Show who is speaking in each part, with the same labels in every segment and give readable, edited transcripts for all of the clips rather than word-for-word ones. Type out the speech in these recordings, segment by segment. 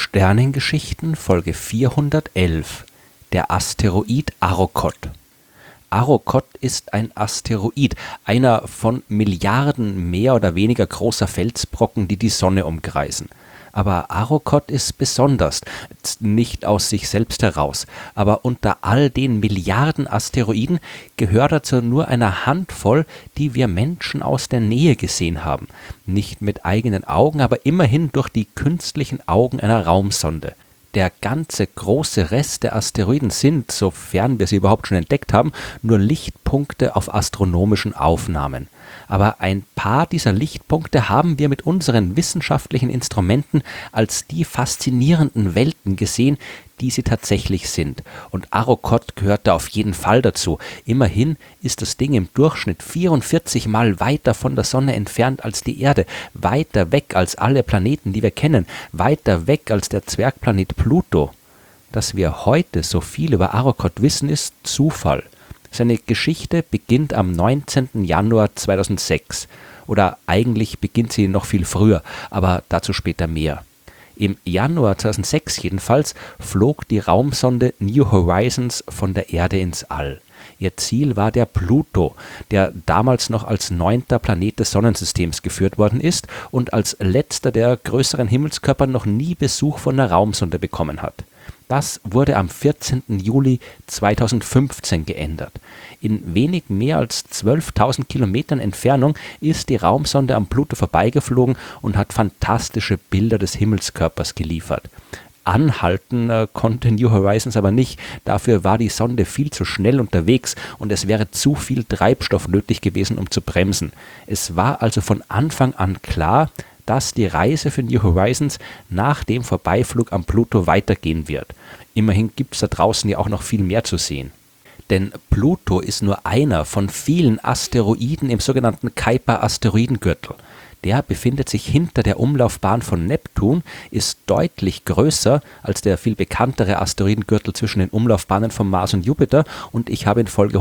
Speaker 1: Sternengeschichten Folge 411 Der Asteroid Arrokoth. Arrokoth ist ein Asteroid, einer von Milliarden mehr oder weniger großer Felsbrocken, die die Sonne umkreisen. Aber Arrokoth ist besonders, nicht aus sich selbst heraus, aber unter all den Milliarden Asteroiden gehört er zu nur einer Handvoll, die wir Menschen aus der Nähe gesehen haben. Nicht mit eigenen Augen, aber immerhin durch die künstlichen Augen einer Raumsonde. Der ganze große Rest der Asteroiden sind, sofern wir sie überhaupt schon entdeckt haben, nur Lichtpunkte auf astronomischen Aufnahmen. Aber ein paar dieser Lichtpunkte haben wir mit unseren wissenschaftlichen Instrumenten als die faszinierenden Welten gesehen, die sie tatsächlich sind. Und Arrokoth gehört da auf jeden Fall dazu. Immerhin ist das Ding im Durchschnitt 44 Mal weiter von der Sonne entfernt als die Erde, weiter weg als alle Planeten, die wir kennen, weiter weg als der Zwergplanet Pluto. Dass wir heute so viel über Arrokoth wissen, ist Zufall. Seine Geschichte beginnt am 19. Januar 2006. Oder eigentlich beginnt sie noch viel früher, aber dazu später mehr. Im Januar 2006 jedenfalls flog die Raumsonde New Horizons von der Erde ins All. Ihr Ziel war der Pluto, der damals noch als 9. Planet des Sonnensystems geführt worden ist und als letzter der größeren Himmelskörper noch nie Besuch von einer Raumsonde bekommen hat. Das wurde am 14. Juli 2015 geändert. In wenig mehr als 12.000 Kilometern Entfernung ist die Raumsonde am Pluto vorbeigeflogen und hat fantastische Bilder des Himmelskörpers geliefert. Anhalten konnte New Horizons aber nicht, dafür war die Sonde viel zu schnell unterwegs und es wäre zu viel Treibstoff nötig gewesen, um zu bremsen. Es war also von Anfang an klar, dass die Reise für New Horizons nach dem Vorbeiflug am Pluto weitergehen wird. Immerhin gibt es da draußen ja auch noch viel mehr zu sehen. Denn Pluto ist nur einer von vielen Asteroiden im sogenannten Kuiper-Asteroidengürtel. Der befindet sich hinter der Umlaufbahn von Neptun, ist deutlich größer als der viel bekanntere Asteroidengürtel zwischen den Umlaufbahnen von Mars und Jupiter und ich habe in Folge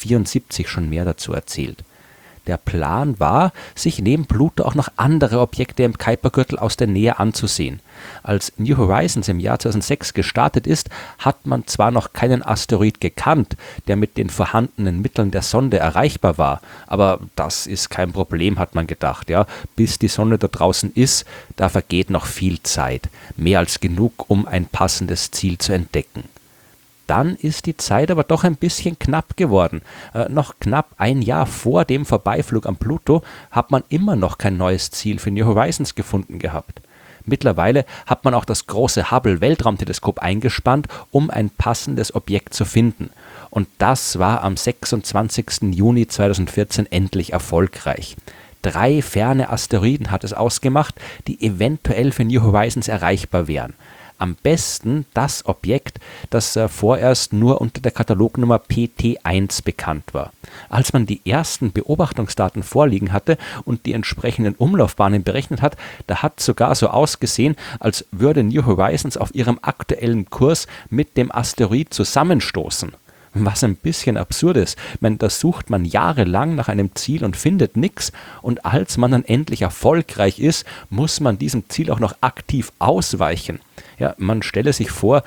Speaker 1: 174 schon mehr dazu erzählt. Der Plan war, sich neben Pluto auch noch andere Objekte im Kuipergürtel aus der Nähe anzusehen. Als New Horizons im Jahr 2006 gestartet ist, hat man zwar noch keinen Asteroid gekannt, der mit den vorhandenen Mitteln der Sonde erreichbar war, aber das ist kein Problem, hat man gedacht. Ja, bis die Sonde da draußen ist, da vergeht noch viel Zeit, mehr als genug, um ein passendes Ziel zu entdecken. Dann ist die Zeit aber doch ein bisschen knapp geworden. Noch knapp ein Jahr vor dem Vorbeiflug am Pluto hat man immer noch kein neues Ziel für New Horizons gefunden gehabt. Mittlerweile hat man auch das große Hubble-Weltraumteleskop eingespannt, um ein passendes Objekt zu finden. Und das war am 26. Juni 2014 endlich erfolgreich. 3 ferne Asteroiden hat es ausgemacht, die eventuell für New Horizons erreichbar wären. Am besten das Objekt, das vorerst nur unter der Katalognummer PT1 bekannt war. Als man die ersten Beobachtungsdaten vorliegen hatte und die entsprechenden Umlaufbahnen berechnet hat, da hat es sogar so ausgesehen, als würde New Horizons auf ihrem aktuellen Kurs mit dem Asteroid zusammenstoßen. Was ein bisschen absurd ist. Da sucht man jahrelang nach einem Ziel und findet nichts und als man dann endlich erfolgreich ist, muss man diesem Ziel auch noch aktiv ausweichen. Ja, man stelle sich vor,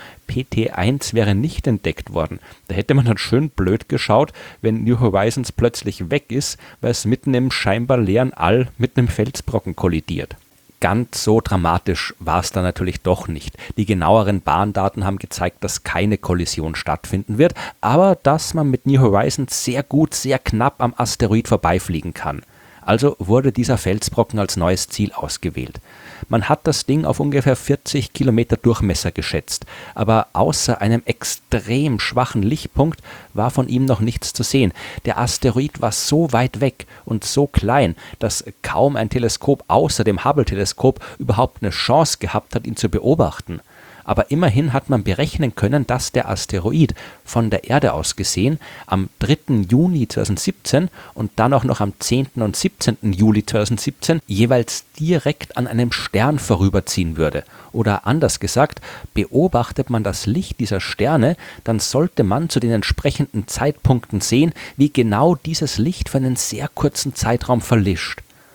Speaker 1: PT1 wäre nicht entdeckt worden. Da hätte man dann schön blöd geschaut, wenn New Horizons plötzlich weg ist, weil es mitten im scheinbar leeren All mit einem Felsbrocken kollidiert. Ganz so dramatisch war es dann natürlich doch nicht. Die genaueren Bahndaten haben gezeigt, dass keine Kollision stattfinden wird, aber dass man mit New Horizons sehr gut, sehr knapp am Asteroid vorbeifliegen kann. Also wurde dieser Felsbrocken als neues Ziel ausgewählt. Man hat das Ding auf ungefähr 40 Kilometer Durchmesser geschätzt, aber außer einem extrem schwachen Lichtpunkt war von ihm noch nichts zu sehen. Der Asteroid war so weit weg und so klein, dass kaum ein Teleskop außer dem Hubble-Teleskop überhaupt eine Chance gehabt hat, ihn zu beobachten. Aber immerhin hat man berechnen können, dass der Asteroid von der Erde aus gesehen am 3. Juni 2017 und dann auch noch am 10. und 17. Juli 2017 jeweils direkt an einem Stern vorüberziehen würde. Oder anders gesagt, beobachtet man das Licht dieser Sterne, dann sollte man zu den entsprechenden Zeitpunkten sehen, wie genau dieses Licht für einen sehr kurzen Zeitraum verlischt.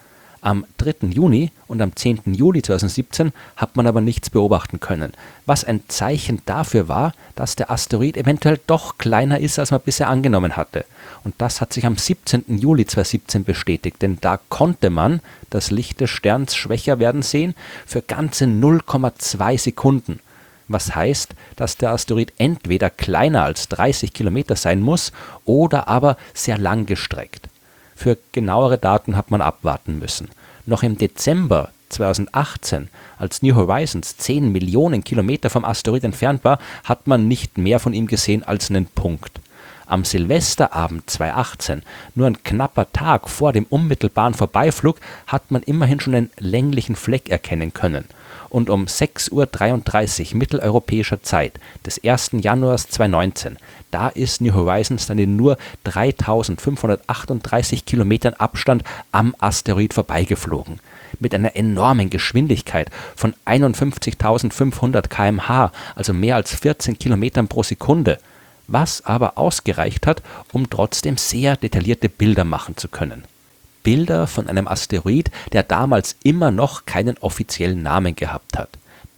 Speaker 1: Am 3. Juni und am 10. Juli 2017 hat man aber nichts beobachten können, was ein Zeichen dafür war, dass der Asteroid eventuell doch kleiner ist, als man bisher angenommen hatte. Und das hat sich am 17. Juli 2017 bestätigt, denn da konnte man das Licht des Sterns schwächer werden sehen für ganze 0,2 Sekunden. Was heißt, dass der Asteroid entweder kleiner als 30 Kilometer sein muss oder aber sehr lang gestreckt. Für genauere Daten hat man abwarten müssen. Noch im Dezember 2018, als New Horizons 10 Millionen Kilometer vom Asteroid entfernt war, hat man nicht mehr von ihm gesehen als einen Punkt. Am Silvesterabend 2018, nur ein knapper Tag vor dem unmittelbaren Vorbeiflug, hat man immerhin schon einen länglichen Fleck erkennen können. Und um 6:33 Uhr mitteleuropäischer Zeit des 1. Januars 2019, da ist New Horizons dann in nur 3.538 Kilometern Abstand am Asteroid vorbeigeflogen. Mit einer enormen Geschwindigkeit von 51.500 km/h, also mehr als 14 Kilometern pro Sekunde. Was aber ausgereicht hat, um trotzdem sehr detaillierte Bilder machen zu können. Bilder von einem Asteroid, der damals immer noch keinen offiziellen Namen gehabt hat.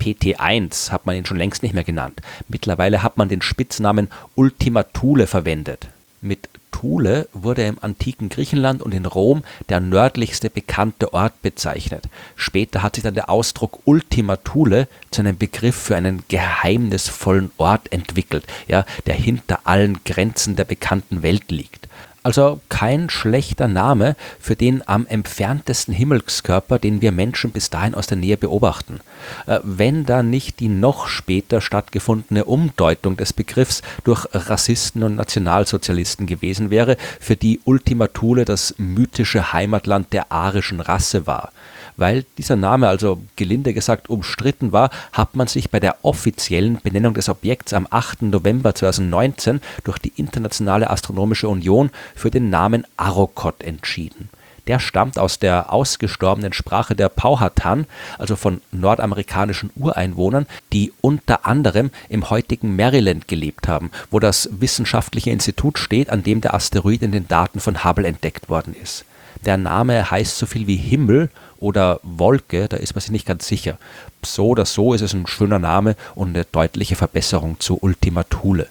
Speaker 1: PT1 hat man ihn schon längst nicht mehr genannt. Mittlerweile hat man den Spitznamen Ultima Thule verwendet. Mit Thule wurde im antiken Griechenland und in Rom der nördlichste bekannte Ort bezeichnet. Später hat sich dann der Ausdruck Ultima Thule zu einem Begriff für einen geheimnisvollen Ort entwickelt, ja, der hinter allen Grenzen der bekannten Welt liegt. Also kein schlechter Name für den am entferntesten Himmelskörper, den wir Menschen bis dahin aus der Nähe beobachten. Wenn da nicht die noch später stattgefundene Umdeutung des Begriffs durch Rassisten und Nationalsozialisten gewesen wäre, für die Ultima Thule das mythische Heimatland der arischen Rasse war. Weil dieser Name also gelinde gesagt umstritten war, hat man sich bei der offiziellen Benennung des Objekts am 8. November 2019 durch die Internationale Astronomische Union für den Namen Arrokoth entschieden. Der stammt aus der ausgestorbenen Sprache der Powhatan, also von nordamerikanischen Ureinwohnern, die unter anderem im heutigen Maryland gelebt haben, wo das wissenschaftliche Institut steht, an dem der Asteroid in den Daten von Hubble entdeckt worden ist. Der Name heißt so viel wie Himmel oder Wolke, da ist man sich nicht ganz sicher. So oder so ist es ein schöner Name und eine deutliche Verbesserung zu Ultima Thule.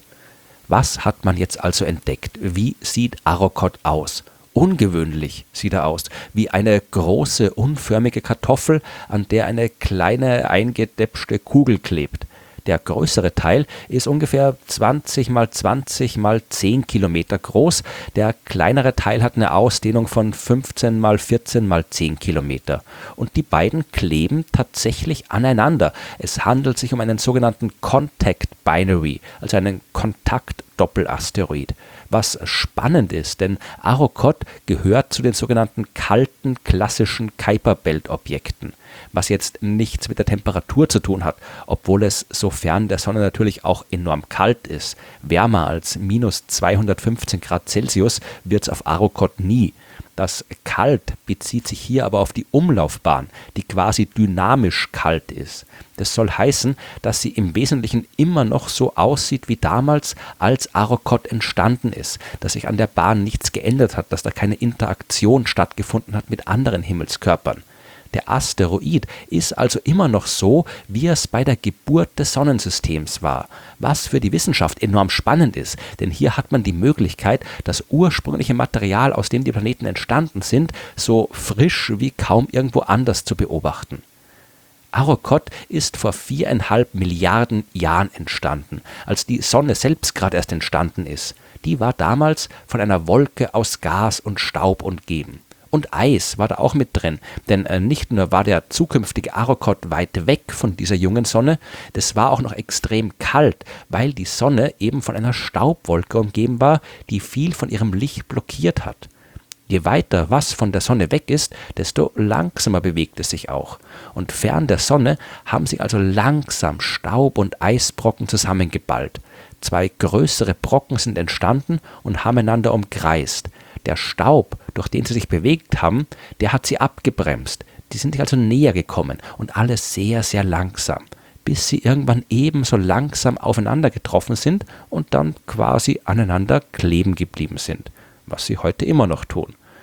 Speaker 1: Was hat man jetzt also entdeckt? Wie sieht Arrokoth aus? Ungewöhnlich sieht er aus, wie eine große, unförmige Kartoffel, an der eine kleine, eingedäpschte Kugel klebt. Der größere Teil ist ungefähr 20 mal 20 mal 10 Kilometer groß. Der kleinere Teil hat eine Ausdehnung von 15 mal 14 mal 10 Kilometer. Und die beiden kleben tatsächlich aneinander. Es handelt sich um einen sogenannten Contact Binary, also einen Kontakt-Doppelasteroid. Was spannend ist, denn Arrokoth gehört zu den sogenannten kalten, klassischen Kuiper-Belt-Objekten, was jetzt nichts mit der Temperatur zu tun hat, obwohl es so fern der Sonne natürlich auch enorm kalt ist. Wärmer als minus 215 Grad Celsius wird es auf Arrokoth nie. Das Kalt bezieht sich hier aber auf die Umlaufbahn, die quasi dynamisch kalt ist. Das soll heißen, dass sie im Wesentlichen immer noch so aussieht wie damals, als Arrokoth entstanden ist, dass sich an der Bahn nichts geändert hat, dass da keine Interaktion stattgefunden hat mit anderen Himmelskörpern. Der Asteroid ist also immer noch so, wie es bei der Geburt des Sonnensystems war, was für die Wissenschaft enorm spannend ist, denn hier hat man die Möglichkeit, das ursprüngliche Material, aus dem die Planeten entstanden sind, so frisch wie kaum irgendwo anders zu beobachten. Arrokoth ist vor 4,5 Milliarden Jahren entstanden, als die Sonne selbst gerade erst entstanden ist. Die war damals von einer Wolke aus Gas und Staub umgeben. Und Eis war da auch mit drin, denn nicht nur war der zukünftige Arrokoth weit weg von dieser jungen Sonne, das war auch noch extrem kalt, weil die Sonne eben von einer Staubwolke umgeben war, die viel von ihrem Licht blockiert hat. Je weiter was von der Sonne weg ist, desto langsamer bewegt es sich auch. Und fern der Sonne haben sich also langsam Staub und Eisbrocken zusammengeballt. 2 größere Brocken sind entstanden und haben einander umkreist. Der Staub, durch den sie sich bewegt haben, der hat sie abgebremst. Die sind sich also näher gekommen und alles sehr, sehr langsam, bis sie irgendwann ebenso langsam aufeinander getroffen sind und dann quasi aneinander kleben geblieben sind, was sie heute immer noch tun.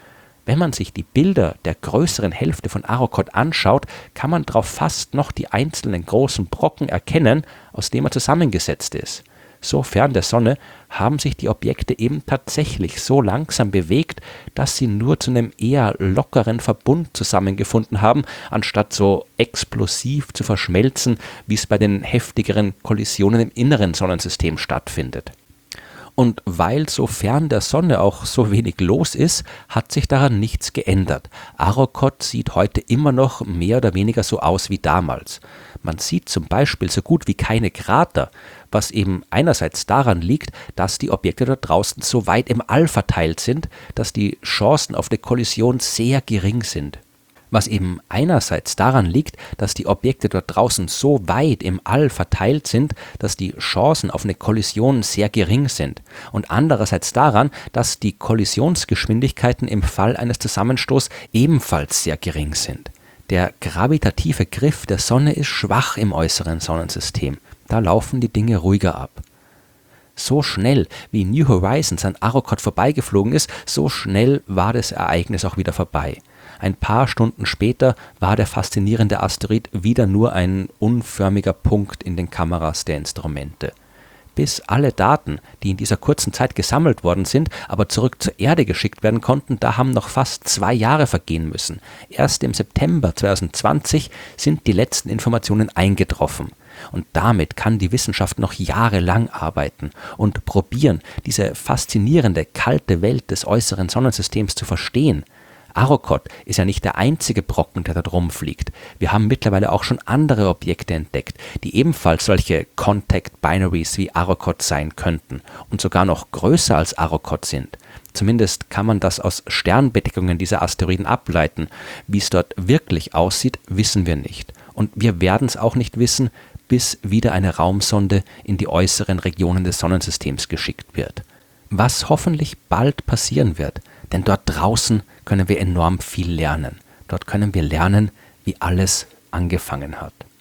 Speaker 1: Wenn man sich die Bilder der größeren Hälfte von Arrokoth anschaut, kann man darauf fast noch die einzelnen großen Brocken erkennen, aus denen er zusammengesetzt ist. So fern der Sonne haben sich die Objekte eben tatsächlich so langsam bewegt, dass sie nur zu einem eher lockeren Verbund zusammengefunden haben, anstatt so explosiv zu verschmelzen, wie es bei den heftigeren Kollisionen im inneren Sonnensystem stattfindet. Und weil so fern der Sonne auch so wenig los ist, hat sich daran nichts geändert. Arrokoth sieht heute immer noch mehr oder weniger so aus wie damals. Man sieht zum Beispiel so gut wie keine Krater, was eben einerseits daran liegt, dass die Objekte dort draußen so weit im All verteilt sind, dass die Chancen auf eine Kollision sehr gering sind. Was eben einerseits daran liegt, dass die Objekte dort draußen so weit im All verteilt sind, dass die Chancen auf eine Kollision sehr gering sind. Und andererseits daran, dass die Kollisionsgeschwindigkeiten im Fall eines Zusammenstoßes ebenfalls sehr gering sind. Der gravitative Griff der Sonne ist schwach im äußeren Sonnensystem. Da laufen die Dinge ruhiger ab. So schnell, wie New Horizons an Arrokoth vorbeigeflogen ist, so schnell war das Ereignis auch wieder vorbei. Ein paar Stunden später war der faszinierende Asteroid wieder nur ein unförmiger Punkt in den Kameras der Instrumente. Bis alle Daten, die in dieser kurzen Zeit gesammelt worden sind, aber zurück zur Erde geschickt werden konnten, da haben noch fast 2 Jahre vergehen müssen. Erst im September 2020 sind die letzten Informationen eingetroffen. Und damit kann die Wissenschaft noch jahrelang arbeiten und probieren, diese faszinierende, kalte Welt des äußeren Sonnensystems zu verstehen. Arrokoth ist ja nicht der einzige Brocken, der dort rumfliegt. Wir haben mittlerweile auch schon andere Objekte entdeckt, die ebenfalls solche Contact Binaries wie Arrokoth sein könnten und sogar noch größer als Arrokoth sind. Zumindest kann man das aus Sternbedeckungen dieser Asteroiden ableiten. Wie es dort wirklich aussieht, wissen wir nicht. Und wir werden es auch nicht wissen, bis wieder eine Raumsonde in die äußeren Regionen des Sonnensystems geschickt wird. Was hoffentlich bald passieren wird, denn dort draußen können wir enorm viel lernen. Dort können wir lernen, wie alles angefangen hat.